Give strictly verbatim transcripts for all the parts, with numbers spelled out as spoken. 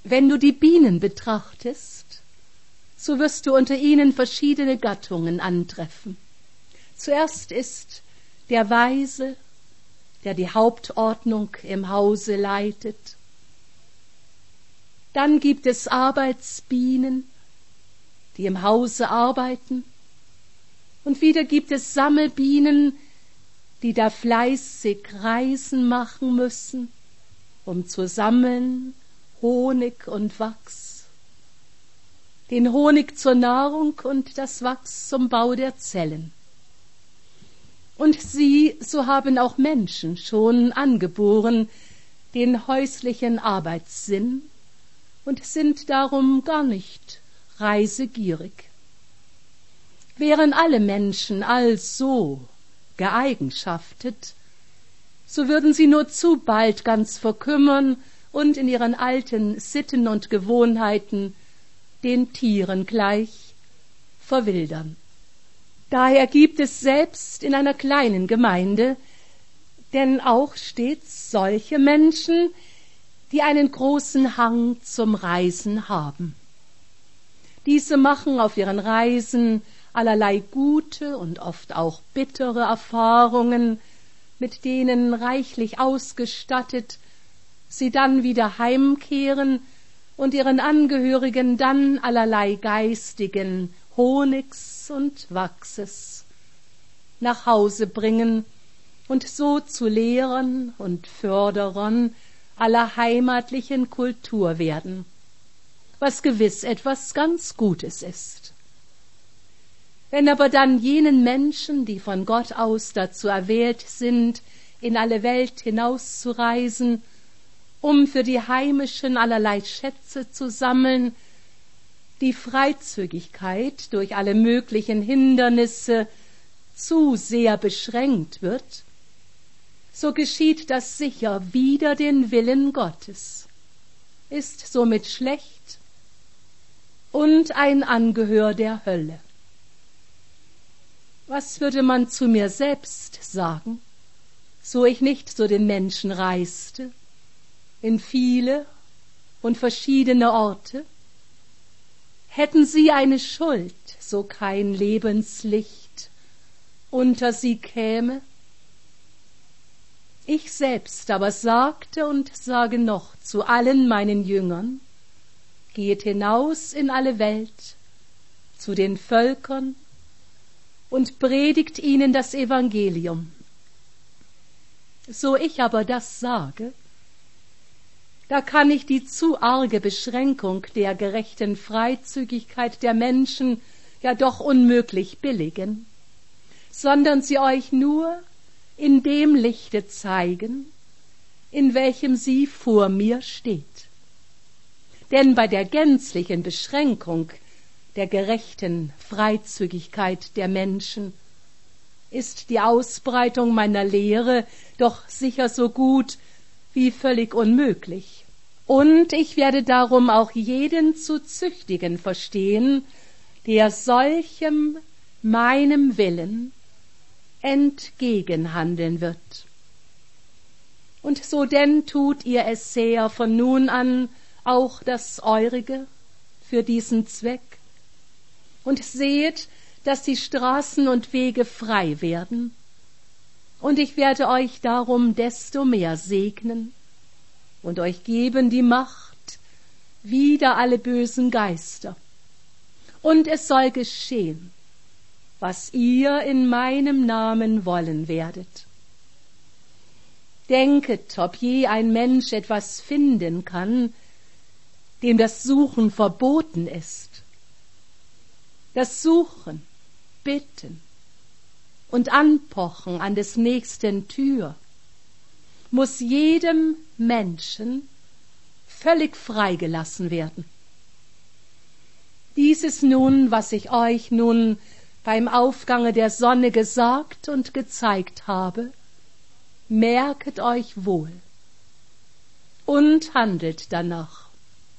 Wenn du die Bienen betrachtest, so wirst du unter ihnen verschiedene Gattungen antreffen. Zuerst ist der Weise, der die Hauptordnung im Hause leitet. Dann gibt es Arbeitsbienen, die im Hause arbeiten. Und wieder gibt es Sammelbienen, die da fleißig Reisen machen müssen, um zu sammeln Honig und Wachs. Den Honig zur Nahrung und das Wachs zum Bau der Zellen. Und sie, so haben auch Menschen schon angeboren den häuslichen Arbeitssinn und sind darum gar nicht reisegierig. Wären alle Menschen also geeigenschaftet, so würden sie nur zu bald ganz verkümmern und in ihren alten Sitten und Gewohnheiten den Tieren gleich verwildern. Daher gibt es selbst in einer kleinen Gemeinde denn auch stets solche Menschen, die einen großen Hang zum Reisen haben. Diese machen auf ihren Reisen allerlei gute und oft auch bittere Erfahrungen, mit denen reichlich ausgestattet sie dann wieder heimkehren und ihren Angehörigen dann allerlei geistigen Honigs und Wachses nach Hause bringen und so zu Lehrern und Förderern aller heimatlichen Kultur werden, was gewiss etwas ganz Gutes ist. Wenn aber dann jenen Menschen, die von Gott aus dazu erwählt sind, in alle Welt hinauszureisen, um für die Heimischen allerlei Schätze zu sammeln, die Freizügigkeit durch alle möglichen Hindernisse zu sehr beschränkt wird, so geschieht das sicher wider den Willen Gottes, ist somit schlecht und ein Angehör der Hölle. Was würde man zu mir selbst sagen, so ich nicht zu den Menschen reiste, in viele und verschiedene Orte? Hätten sie eine Schuld, so kein Lebenslicht unter sie käme? Ich selbst aber sagte und sage noch zu allen meinen Jüngern, geht hinaus in alle Welt, zu den Völkern, und predigt ihnen das Evangelium. So ich aber das sage, da kann ich die zu arge Beschränkung der gerechten Freizügigkeit der Menschen ja doch unmöglich billigen, sondern sie euch nur in dem Lichte zeigen, in welchem sie vor mir steht. Denn bei der gänzlichen Beschränkung der gerechten Freizügigkeit der Menschen ist die Ausbreitung meiner Lehre doch sicher so gut wie völlig unmöglich. Und ich werde darum auch jeden zu züchtigen verstehen, der solchem meinem Willen entgegenhandeln wird. Und so denn tut ihr es sehr von nun an auch das Eurige für diesen Zweck, und sehet, dass die Straßen und Wege frei werden, und ich werde euch darum desto mehr segnen und euch geben die Macht wider alle bösen Geister. Und es soll geschehen, was ihr in meinem Namen wollen werdet. Denket, ob je ein Mensch etwas finden kann, dem das Suchen verboten ist. Das Suchen, Bitten und Anpochen an des Nächsten Tür muss jedem Menschen völlig freigelassen werden. Dies ist nun, was ich euch nun beim Aufgange der Sonne gesagt und gezeigt habe. Merket euch wohl und handelt danach,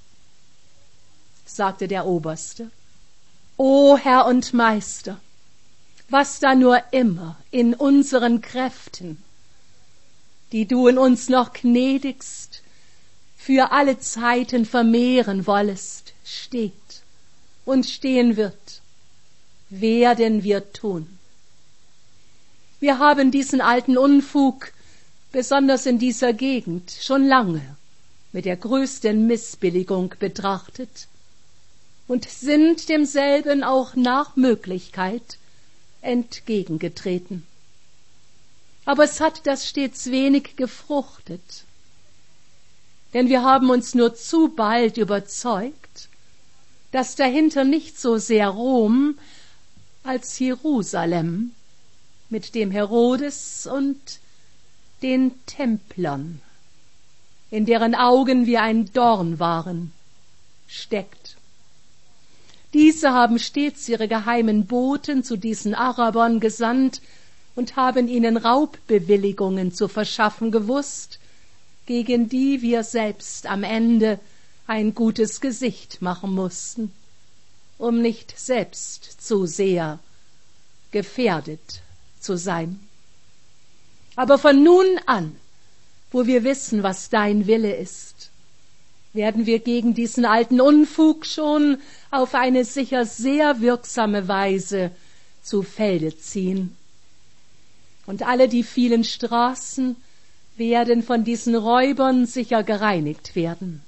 sagte der Oberste. O Herr und Meister, was da nur immer in unseren Kräften, die du in uns noch gnädigst, für alle Zeiten vermehren wollest, steht und stehen wird, werden wir tun. Wir haben diesen alten Unfug, besonders in dieser Gegend, schon lange mit der größten Missbilligung betrachtet und sind demselben auch nach Möglichkeit entgegengetreten. Aber es hat das stets wenig gefruchtet, denn wir haben uns nur zu bald überzeugt, dass dahinter nicht so sehr Rom als Jerusalem mit dem Herodes und den Templern, in deren Augen wir ein Dorn waren, steckt. Diese haben stets ihre geheimen Boten zu diesen Arabern gesandt und haben ihnen Raubbewilligungen zu verschaffen gewusst, gegen die wir selbst am Ende ein gutes Gesicht machen mussten, um nicht selbst zu sehr gefährdet zu sein. Aber von nun an, wo wir wissen, was dein Wille ist, werden wir gegen diesen alten Unfug schon auf eine sicher sehr wirksame Weise zu Felde ziehen. Und alle die vielen Straßen werden von diesen Räubern sicher gereinigt werden.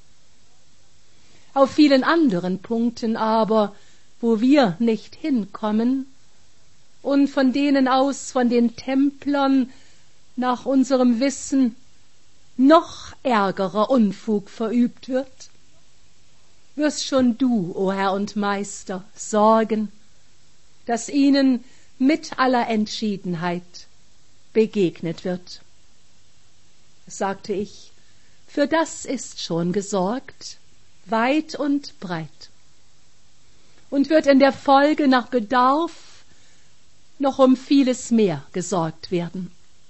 Auf vielen anderen Punkten aber, wo wir nicht hinkommen und von denen aus von den Templern nach unserem Wissen noch ärgerer Unfug verübt wird, wirst schon du, o Herr und Meister, sorgen, dass ihnen mit aller Entschiedenheit begegnet wird. Sagte ich, für das ist schon gesorgt, weit und breit, und wird in der Folge nach Bedarf noch um vieles mehr gesorgt werden.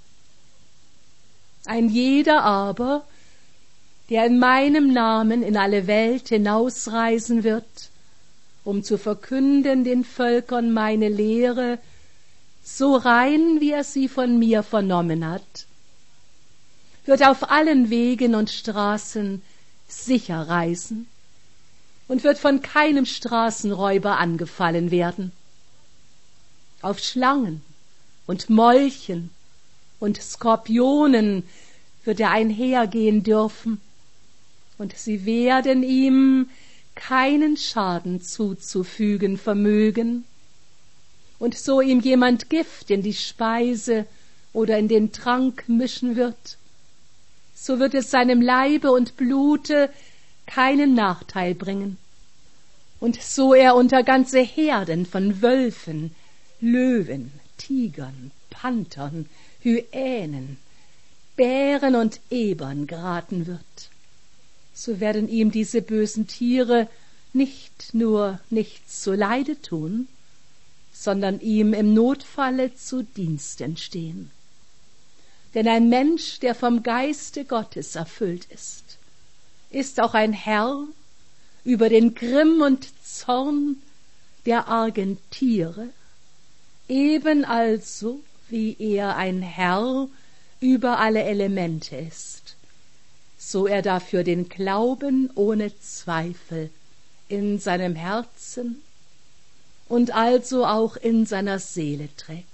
Ein jeder aber, der in meinem Namen in alle Welt hinausreisen wird, um zu verkünden den Völkern meine Lehre, so rein, wie er sie von mir vernommen hat, wird auf allen Wegen und Straßen sicher reisen und wird von keinem Straßenräuber angefallen werden. Auf Schlangen und Molchen und Skorpionen wird er einhergehen dürfen, und sie werden ihm keinen Schaden zuzufügen vermögen. Und so ihm jemand Gift in die Speise oder in den Trank mischen wird, so wird es seinem Leibe und Blute keinen Nachteil bringen. Und so er unter ganze Herden von Wölfen, Löwen, Tigern, Panthern, Hyänen, Bären und Ebern geraten wird, so werden ihm diese bösen Tiere nicht nur nichts zu Leide tun, sondern ihm im Notfalle zu Diensten stehen. Denn ein Mensch, der vom Geiste Gottes erfüllt ist, ist auch ein Herr über den Grimm und Zorn der argen Tiere, eben also wie er ein Herr über alle Elemente ist, so er dafür den Glauben ohne Zweifel in seinem Herzen und also auch in seiner Seele trägt.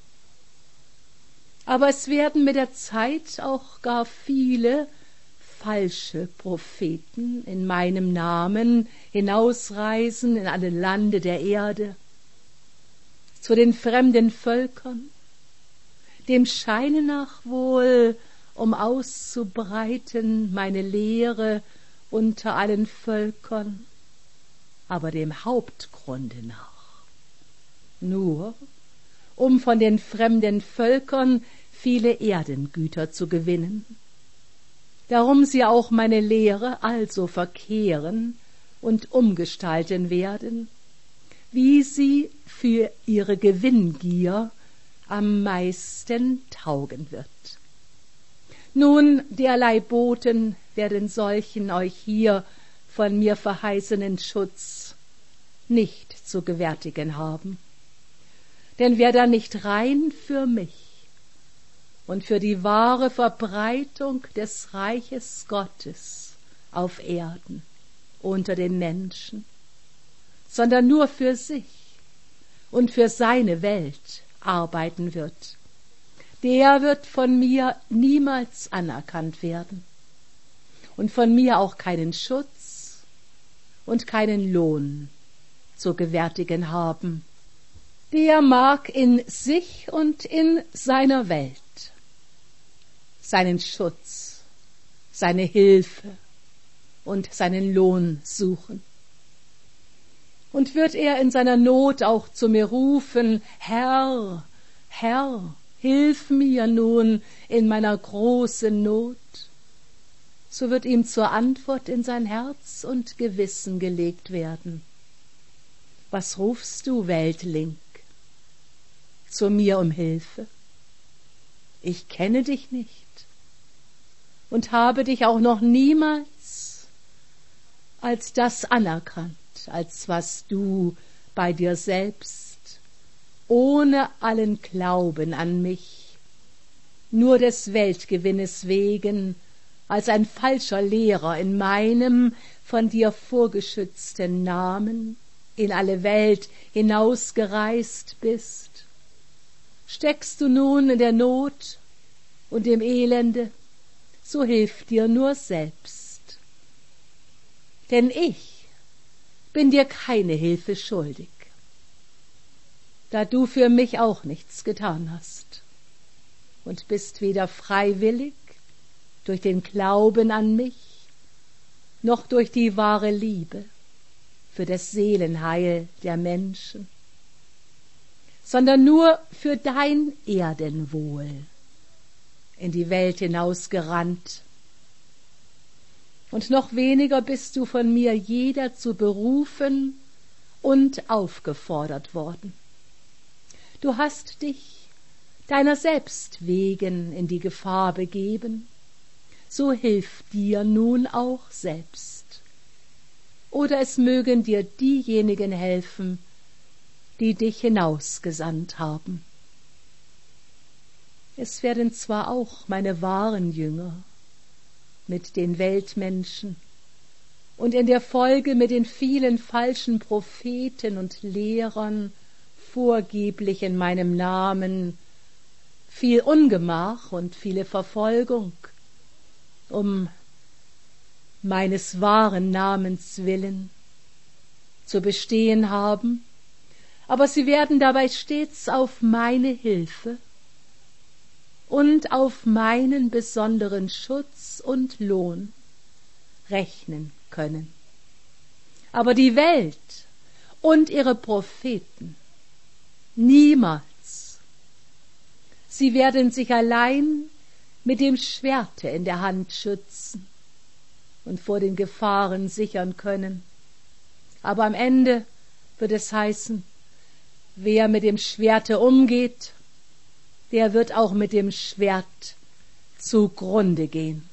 Aber es werden mit der Zeit auch gar viele falsche Propheten in meinem Namen hinausreisen in alle Lande der Erde, zu den fremden Völkern, dem Scheine nach wohl, um auszubreiten meine Lehre unter allen Völkern, aber dem Hauptgrunde nach nur, um von den fremden Völkern viele Erdengüter zu gewinnen. Darum sie auch meine Lehre also verkehren und umgestalten werden, wie sie für ihre Gewinngier am meisten taugen wird. Nun, derlei Boten werden solchen euch hier von mir verheißenen Schutz nicht zu gewärtigen haben. Denn wer da nicht rein für mich und für die wahre Verbreitung des Reiches Gottes auf Erden unter den Menschen, sondern nur für sich und für seine Welt arbeiten wird, der wird von mir niemals anerkannt werden und von mir auch keinen Schutz und keinen Lohn zu gewärtigen haben. Der mag in sich und in seiner Welt seinen Schutz, seine Hilfe und seinen Lohn suchen. Und wird er in seiner Not auch zu mir rufen, Herr, Herr, hilf mir nun in meiner großen Not, so wird ihm zur Antwort in sein Herz und Gewissen gelegt werden. Was rufst du, Weltling, zu mir um Hilfe? Ich kenne dich nicht und habe dich auch noch niemals als das anerkannt, als was du bei dir selbst, ohne allen Glauben an mich, nur des Weltgewinnes wegen, als ein falscher Lehrer in meinem von dir vorgeschützten Namen in alle Welt hinausgereist bist. Steckst du nun in der Not und im Elende, so hilf dir nur selbst. Denn ich bin dir keine Hilfe schuldig, da du für mich auch nichts getan hast und bist weder freiwillig durch den Glauben an mich, noch durch die wahre Liebe für das Seelenheil der Menschen, sondern nur für dein Erdenwohl in die Welt hinausgerannt. Und noch weniger bist du von mir je dazu berufen und aufgefordert worden. Du hast dich deiner selbst wegen in die Gefahr begeben, so hilf dir nun auch selbst. Oder es mögen dir diejenigen helfen, die dich hinausgesandt haben. Es werden zwar auch meine wahren Jünger mit den Weltmenschen und in der Folge mit den vielen falschen Propheten und Lehrern vorgeblich in meinem Namen viel Ungemach und viele Verfolgung um meines wahren Namens willen zu bestehen haben, aber sie werden dabei stets auf meine Hilfe und auf meinen besonderen Schutz und Lohn rechnen können. Aber die Welt und ihre Propheten niemals. Sie werden sich allein mit dem Schwerte in der Hand schützen und vor den Gefahren sichern können. Aber am Ende wird es heißen, wer mit dem Schwerte umgeht, der wird auch mit dem Schwert zugrunde gehen.